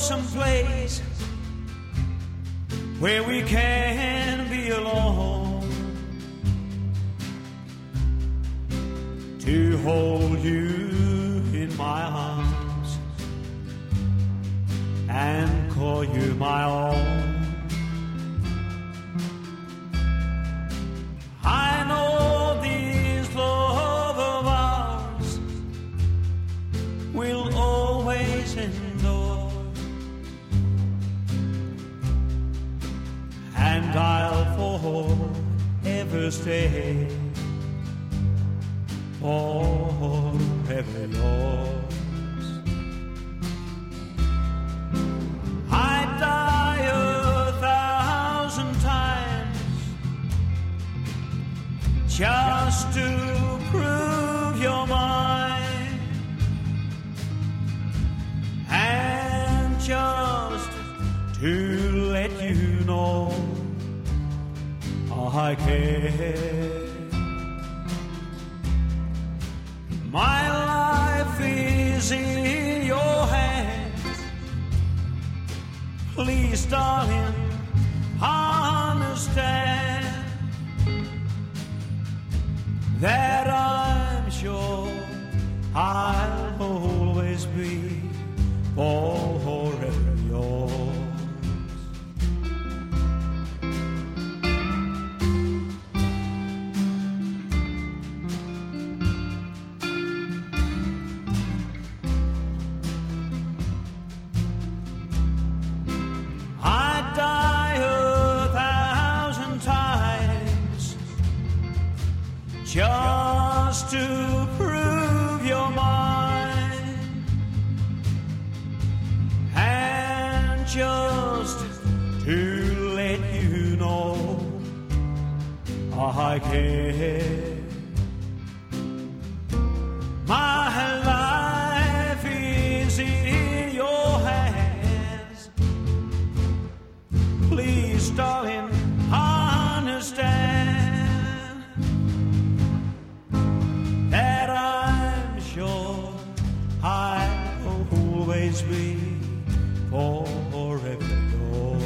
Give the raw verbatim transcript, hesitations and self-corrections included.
someplace where we can be alone, to hold you in my arms and call you my own. I know this love of ours will always endure, and I'll forever stay, forever yours. I'd die a thousand times just to prove you're mine, and just to let you know I care. My life is in your hands. Please, darling, understand that I'm sure I'll always be forever yours. I'd die a thousand times just to prove you're mine, and just to let you know I care. My life is in your hands. Please, darling, understand that I'm sure I'll always be forever yours.